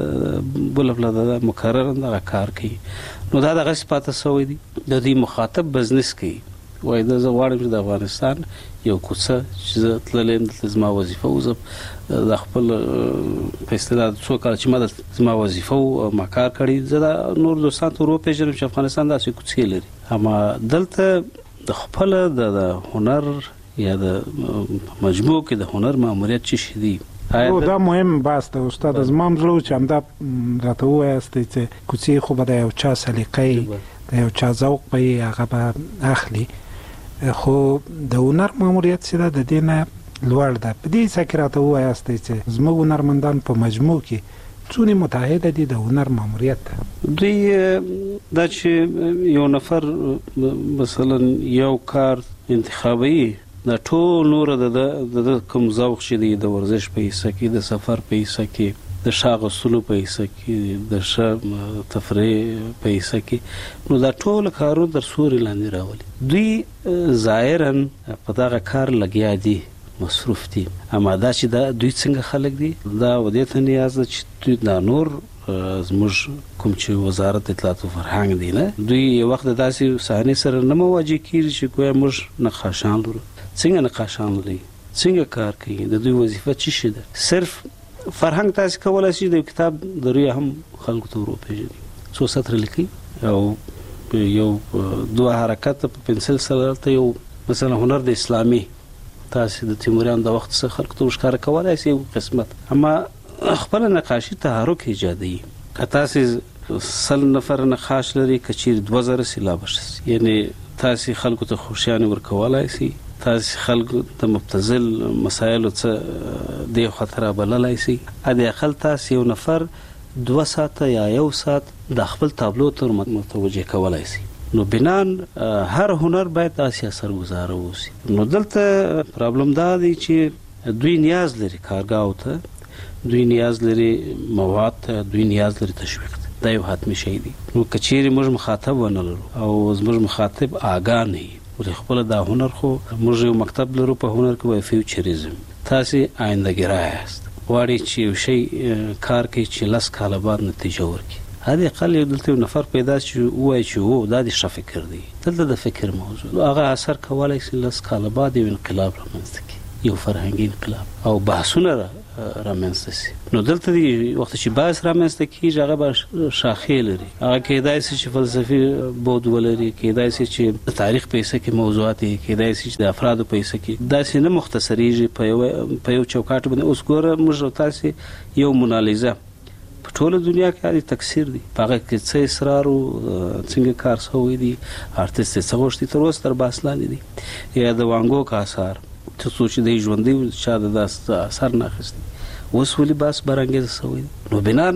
د بل بل د مکرر د کار کوي، نو دا د غصبات سوی دی، د دې مخاطب بزنس کوي، وای دا زه غواړم چې د افغانستان یو کوڅه چې زه تللی یم، دلته زما وظیفه و، زه د خپل په اصطلاح څو کاله چې ما د زما وظیفه و ما کار کړی، زه د نور دوستان ته ور وپېژنم چې افغانستان داسې کوڅې لري. اما دلته د خپله د هنر یا د مجموع کې د هنر ماموریت څه شي دی؟ دا مهم بحث ده استاد. زما هم زړه و چې همدا راته ووایاستئ چې کوڅې خو به د یو چا سلیقه د یو چا ذوق به یې هغه به اخلي، خو د هنر ماموریت چې ده د دې نه لوړ ده. په دې حصه کې راته ووایاستئ چې زموږ هنرمندان په مجموع کې څونې متحده دي د هنر ماموریت ته؟ دوی دا چې یو نفر مثلا یو کار انتخابوي، دا ټول نور د کوم ذوق چې دی، د ورزش په حصه کې، د سفر په حصه کې، د ښه اغوستلو په حصه کې، د ښه تفریح په حصه کې، نو دا ټول کارونه در سوري لاندې راولي. دوی ظاهرا په دغه کار لګیا دي، مصروف دي، اما دا چې دا دوی څنګه خلک دي، دا ودې ته نیاز ده چې دوی دا نور زموږ کوم چې وزارت اطلاعات او فرهنګ دی نه، دوی یو وخت داسې صحنې سره نه مواجه کېږي چې ګویا موږ نقاشان لرو. څنګه نقاشان لري، څنګه کار کوي، د دوی وظیفه څه شي ده؟ صرف فرهنګ تاسو کولای شئ د کتاب د روی هم خلکو ته وروپېژني، څو سطر لیکي او یو دوه حرکت په پنسل سره ته یو مثلا هنر د اسلامي تاسو د تیموریان د وخت څخه خلکو ته ښکاره کولای شئ یو قسمت، اما خپل نقاشي تحرک ایجادوي. که تاسو سل نفر نقاش لري، که چیرې دوه زره سېلابه شي، یعنی تاسو خلکو ته خوشیانې ورکولای شئ، تاسو خلکو د مبتذل مسایلو څخه د خطر بللای شئ، ا دې اقل تاسو یو نفر دوه ساعته یا یو ساعت د خپل تابلو ته متوجه کولای شئ. نو بنان هر هنر باید داسې اثرګذار اوسي. نو دلته پرابلم دا دی چې دوی نیاز لري کارګاو ته، دوی نیاز لري مواد ته، دوی نیاز لري تشویق ته، دا یو حتمي شی دی. نو که چیرې موږ مخاطب ونه لرو او زموږ مخاطب آګاه نه وي، ولې خپله دا هنر خو موږ یو مکتب لرو په هنر کې وایي فیوچریزم، تاسې آینده ګرا یاست، غواړي چې یو شی کار کوي چې لس کاله بعد نتیجه ورکړي. هغه اقل یو دلته نفر پیدا چې وایي چې وو دا د ښه فکر دی، دلته د فکر موضوع هغه اثر کولای شي لس کاله بعد یو انقلاب رامنځته کړي، یو فرهنګي انقلاب او بحثونه رامنځته شي. نو دلته دی وخت چې بحث رامنځته کیږي هغه به شاخې لري، هغه کېدای شي چې فلسفي بود ولري، کېدای شي چې تاریخ په حصه کې موضوعات یې، کېدای شي چې د افرادو په حصه کې داسې نه مختصریږي په یو په یو چوکاټ باندې. اوس ګوره موږ تاسو یو مونالیزه په ټوله دنیا کې هغه تکثیر دی، هغه کې څه اصرار او څنګه کار شوی دی، ارتست څه غوښتي تر اوسه تر باس لاندې دي. یا د وانګو کا اثر ته سوچ دی ژوندۍ چا د اثر نه اخیستی، اوس ولې باس برانګیز شوی دی. نو بنان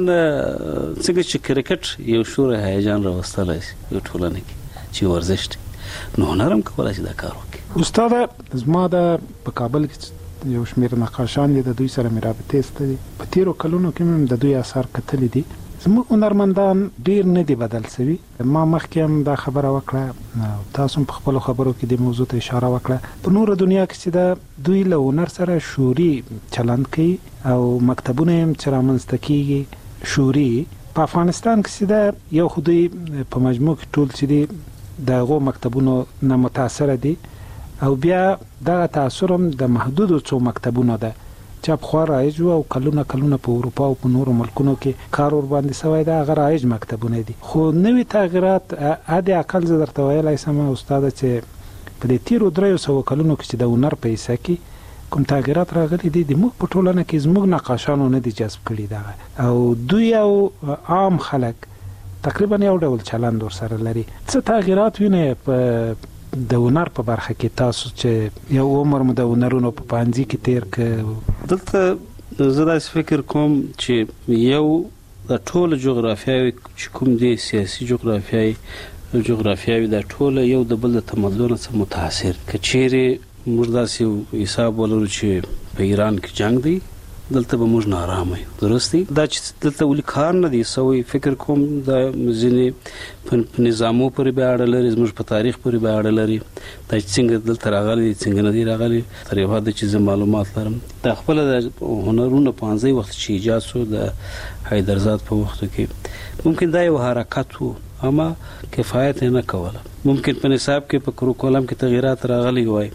څنګه چې کرکټ یو شور هیجان راوستلی شي یو ټولنه کې چې ورزش دی، نو هنر هم کولی شي دا کار وکړي. استاد زما د په کابل کې یو شمېر نقاشان دي، د دوی سره مې رابطې سته دي. په تیرو کلونو کې مې د دوی اثار کتلي دي. زموږ هنرمندان ډیر نه دي بدل شوي. ما مخکې هم دا خبره وکړه، تاسو هم په خپلو خبرو کې د موضوع ته اشاره وکړه. په نورو دنیا کې چې دا دوی له هنر سره شعوري چلند کوي او مکتبونه هم چې رامنځته کېږي شعوري. په افغانستان کې چې دا یو خو دوی په مجموع کې ټول چې دي د هغو مکتبونو نه متاثره دي، او بیا دغه تاثر هم د محدودو څو مکتبونو ده چې پخوا رایج او کلونه کلونه په اروپا او په نورو ملکونو کې کار ور باندې سوی ده، هغه رایج مکتبونه دي. خو نوې تغیرات حد اقل زه درته ویلی شم استاده چې په دې تیرو دریو سوو کلونو کې چې د هنر په حصه کې کوم تغیرات راغلي دي، د موږ په ټولنه کې زموږ نقاشانو نه دي جذب کړي دغه، او دوی او عام خلک تقریبا یو ډول چلند ورسره لري. څه تغیرات وینئ په د هنر په برخه کې تاسو چې یو عمر مو د هنرونو په پانځي کې تیر ک؟ دلته زه داسې فکر کوم چې یو د ټوله جغرافیاوي چې کوم دی سیاسي جغرافیاوي جغرافیاوي د ټوله یو د بل د تمدن څخه متاثر. که چیرې موږ داسې حساب ولرو چې په ایران کې جنگ دی، دلته به موږ نارامه یو، درست دی. دا چې دلته ولې کار نه دی سوی فکر کوم د ځینې په نظامو پورې بیا اړه لري، زموږ په تاریخ پورې بیا اړه لري، دا چې څنګه دلته راغلي دي څنګه نه دي راغلي. تر یو حده چې زه معلومات لرم دا خپله د هنرونو پانځی وخت چې ایجاد شو د حیدرزاد په وختو کې ممکن دا یو حرکت و اما کفایت نه کوله. ممکن په نصاب کې په کروکولم کې تغییرات راغلي وای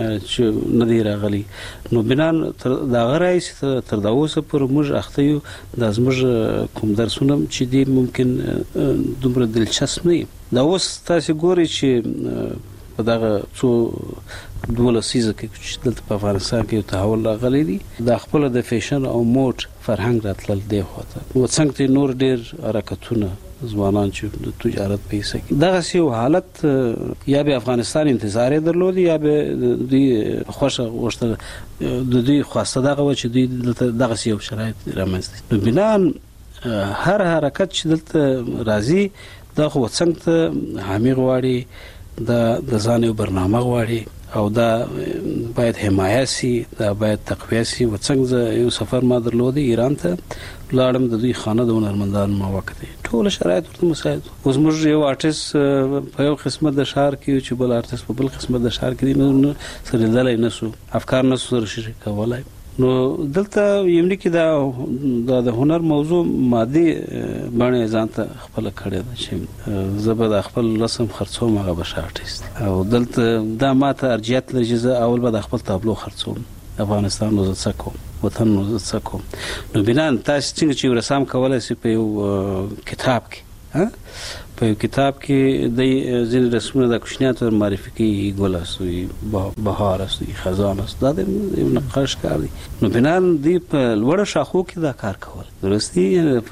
چې نه دی راغلی، نو بنان دا غرای چې تر دا اوسه پر موږ اخته یو د زموږ کوم درسونه چې دی ممکن دومره دلچسپ نه. دا اوس تاسو ګورئ چې په دغه څو دولسیزه کې چې دلته په افغانستان کې یو تحول راغلی دی، دا خپل د فیشن او موډ فرهنګ راتلل دی خواته و څنګه نور ډیر حرکتونه ځوانان چې د تجارت په حصه کې دغه یو حالت یا به افغانستان انتظار درلود یا به دوی خوښه غوښتل د دوی خواسته دغه و چې دوی دغه یو شرایط رامنځته. نو بنان هر حرکت چې دلته راځي دا خو څنګه حامي غواړي، دا د ځان یو برنامه غواړي او دا باید حمایه سي، دا باید تقویه سي. و څنګه یو سفر ما درلودی ایران ته لاړم، د دوی خانه د هنرمندانو ما وکتې ټول شرایط ورته مساعد. اوس موږ یو آرټست په یو قسمت د ښار کې چې بل آرټست په بل قسمت د ښار کې دی، نو سره لیدلی نه سو، افکار نه سو سره شریک کولی. نو دلته یمني کې دا د هنر موضوع مادي باندې ځان ته خپل کړی ده چې زه به د خپل رسم خرڅوم، هغه به ښه آرټست او دلته دا ماته ارجحیت لري چې زه اول به د خپل تابلو خرڅوم، افغانستان نو زه څه کوم، وطن نو زه څه کوم. نو بنان تاسو څنګه چې یو رسام کولی شي په یو کتاب کې په یو کتاب کې د ځینې رسمونه د کوچنیانو معرفي کوي، ګل است، بهار است، خزان است، دا د یو نقاش کار دی. نو بنان دی په لوړه شاخو کې دا کار کول درستی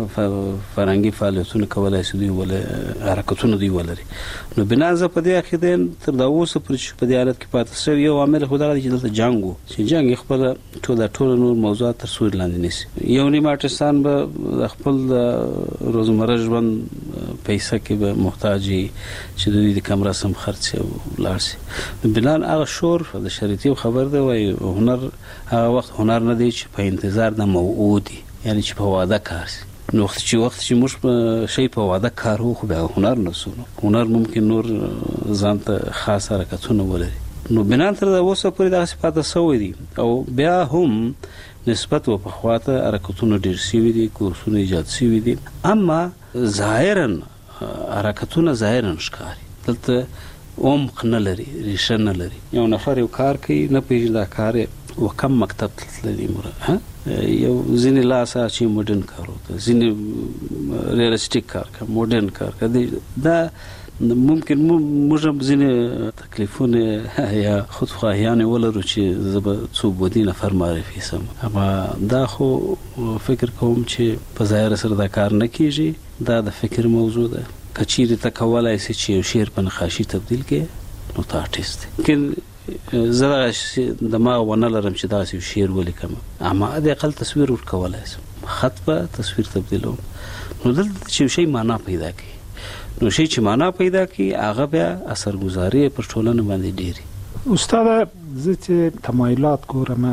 فرهنګي فعالیتونه کولای شي دوی ول حرکتونه دوی ولري. نو بنا زه په دې عقیده تر دا اوسه پر چې په دې حالت کې پاتې شوی یو عامل خو دا چې دلته جنگ وو چې جنگ خپل ټول ټول نور موضوعات تر سور لاندې نیسي. یو نیم پاکستان به خپل روزمره ژوند پیسې کې به محتاجي چې دوی د کمره سم خرڅ او لاړ شي. بنا هغه شور د شریعتي خبر دی وای هنر هغه وخت هنر نه دی چې په انتظار د موعودي، یعنی چې په واده کار شي. نو وخت چې وخت چې موږ په شی په واده کار وو خو به هنر نه سونو، هنر ممکن نور ځان ته خاص حرکتونه ولري. نو بنا تر اوسه پورې دغه صفات سوي دي او بیا هم نسبت و په خواته حرکتونه ډیر سوي دي کورسونه ایجاد سوي دي اما ظاهرا حرکتونه ظاهرا ښکاري دلته عمق نه لري ریشه نه لري یو نفر یو کار کوي نه پیژني دا کار و کم مکتب تللی مره یو ځینې لاس چې مدرن کار وکړي ځینې ریالستیک کار کوي مدرن کار کوي دا ممکن موږ ځینې تکلیفونه یا خودخواهیان ولرو چې زه به څو بودی نفر معرفي سم اما دا خو فکر کوم چې په ظاهر سره دا کار نه کیږي دا د فکر موضوع ده کچیر ته کولای شي چې یو شعر په نقاشي تبدیل کړي نو ته آرټیست لیکن زه دماغ ونه لرم چې دا یو شعر ولیکم اما د اقل تصویر ورکولای شم خط په تصویر تبدیلوم نو دلته چې شی معنا پیدا کوي نو شی چې معنا پیدا کوي هغه بیا اثرګذاري پر ټولنه باندې ډیری استاد زه چې تمایلات ګورم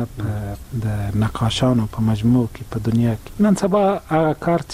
د نقاشانو په مجموع کې په دنیا کې نن سبا هغه کار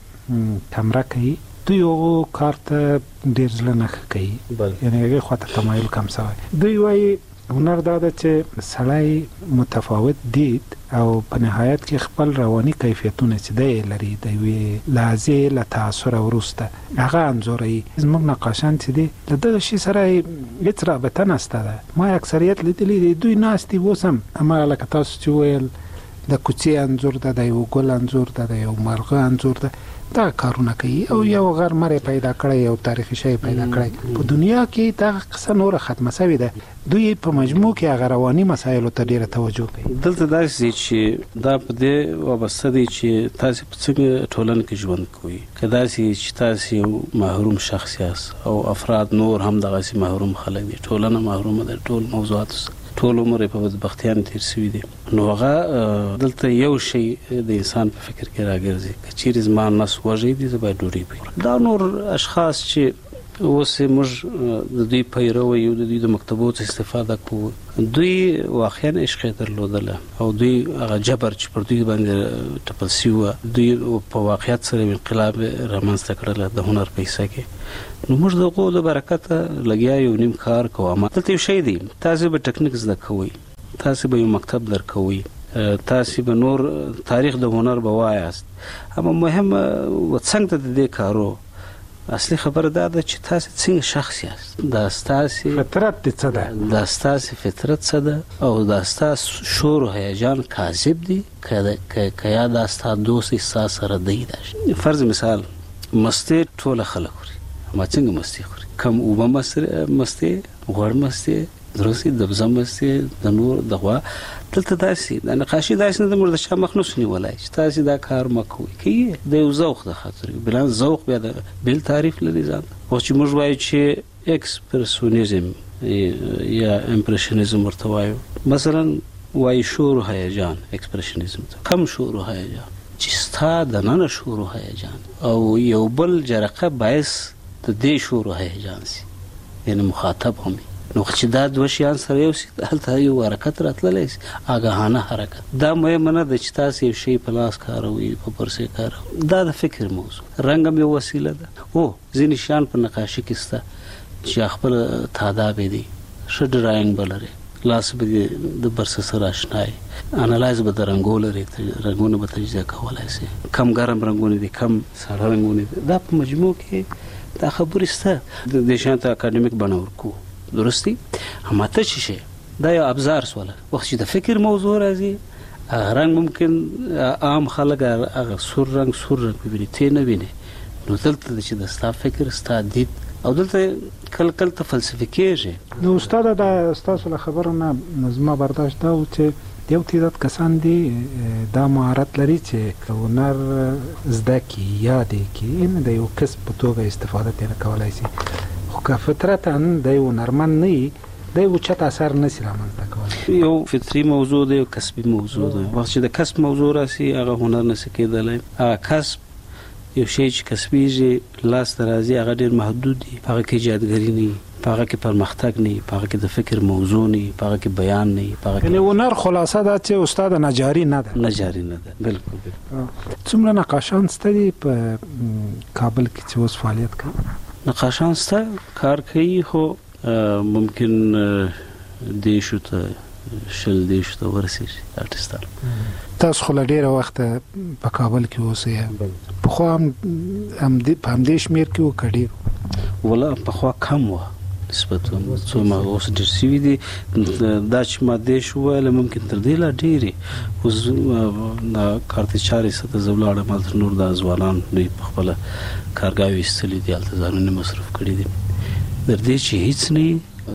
چې کمره کوي دوی یو کار ته ډیر ځله نه کوي یعنی هغه خواته تمایل کم شوی دوی وایي هنر دا ده چې سړی متفاوت دید او په نهایت کې خپل رواني کیفیتونه چې دی لري د یوې لحظې له تاثر وروسته هغه انځوروي زموږ نقاشان چې دي له دغه شي سره هېڅ رابطه نشته ده ما اکثریت لیدلي دي دوی ناست دي اوس هم هماغه لکه تاسو چې ویل د کوڅې انځور ده د یو ګل انځور ده د یو مرغه انځور ده دا کارونه کوي او یو غرمره پیدا کړی یو تاریخي شی پیدا کړی په دنیا کې دا قصه نور ختمه شوې ده دوی په مجموع کې هغه رواني مسایلو ته ډیره توجه کوي دلته دا چې دا په دې وابسته دي چې تاسو په څنګه ټولنه کې ژوند کوئ کدا چې تاسو یو محروم شخص یاست او افراد نور هم دغه محروم خلک دي ټولنه محرومه ده ټول موضوعات ټول عمر په بدبختیان تیر شوی دي نو هغه دلته یو شی د انسان په فکر کې راګرځي چې چیرې زمان نس وږي دي زبای ډوډۍ پي دا نور اشخاص چې اوس موږ د دوی پیرو یو د دوی د مکتبونو استفاده کوو دوی واقعا عشق درلودله او دوی هغه جبر چې پر دوی باندې ټپل سیو دوی په واقعیت سره انقلاب رامنځته کړل د هنر پیسې کې نو موږ دغه د برکت لګیا یو نیم کار کوو ما ته شي دي تاسو به ټکنیک زده کوئ تاسو به یو مکتب درکوئ تاسو به نور تاریخ د هنر به وایاست اما مهم وڅنګ ته د دې کارو اصلي خبره دا ده چې تاسو څنګه شخص یاست دا ستاسو فطرت دې څه ده دا ستاسو فطرت څه ده او دا ستاسو شور او هیجان کاذب دي که که یا دا ستاسو دوست احساس سره دی دا فرض مثال مستی ټول خلک خوري ما څنګه مستی خوري کم او مستی مستی غوړ مستی دروسي د بزم مستی د نور دغه دلته داسي د نقاشي داسي نه د مرده شاه مخنوس نیولای چې تاسو دا کار مکوئ کی د یو ذوق د خاطر بلان ذوق بیا د بل تعریف لري ځان او چې موږ وایو چې اکسپرسیونیزم یا امپریشنیزم ورته وایو مثلا وایي شور او هیجان اکسپریشنیزم کم شور او هیجان چې ستا د نن شور او هیجان او یو بل جرقه باعث د دې شور او هیجان سي یعنی مخاطب هم نو چې دا دوه شیان سره یو سي هلته یو حرکت راتللی شي آګاهانه حرکت دا مهم نه ده چې تاسو یو شی په لاس کاروئ په پرسې کاروئ دا د فکر موضوع رنګ هم یو وسیله ده او ځینې شیان په نقاشي کې شته چې خپل تاداب دي ښه ډراینګ به لري لاس به د برسه سره اشنای انالایز به د رنګو لري رنګونه به تجزیه کولی شي کم ګرم رنګونه دي کم ساړه رنګونه دي دا په مجموع کې دا خبرې شته د دې شان ته اکاډمیک بڼه ورکوو درستی اما ته چې شي دا یو ابزار سواله وخت چې د فکر موضوع راځي رنګ ممکن عام خلک هغه سور رنګ سور رنګ ویني ته نه ویني نو دلته چې د ستا فکر ستا دید او دلته کله کله ته فلسفي کېږي نو استاد دا تاسو له خبرو نه نظم برداشت دا چې یو تعداد کسان دي دا مهارت لري چې هنر زده کی یاد کی ان د یو کسب په توګه استفاده تر کولای شي خو که فطرتاً د یو هنرمند نه وي د یو چت اثر نشي رامنځته کولی یو فطري موضوع دی یو کسبي موضوع دی وخت چې د کسب موضوع راسي هغه هنر نشي کېدلی هغه کسب یو شی چې کسبیږي لاس ته راځي هغه ډېر محدود دي هغه کې ایجادګري نه په هغه کې پرمختګ نه په هغه کې د فکر موضوع نه په هغه کې بیان نه په هغه کې یعنې هنر خلاصه دا چې استاد نجاري نه ده نجاري نه ده بالکل بالکل څومره نقاشان شته دي په کابل کې چې اوس فعالیت کوي نقاشان ستا کار کوي خو ممکن دیشو ته شل دیشو ته ورسېږي آرټستان. تاسو خو له ډېره وخته په کابل کې اوسئ، پخوا هم همدې په همدې شمېر کې وو که ډېر؟ ولا پخوا کم وه نسبت څو ما اوس ډېر شوي دي. دا چې ما دیش وویله ممکن تر دې لا ډېرې. اوس کارتې چارې څه ته زه ولاړم، هلته نور دا ځوانان دوی په خپله کارګاه ویستلي دي، هلته ځانونه مصرف کړي دي. تر دې چې هېڅ نه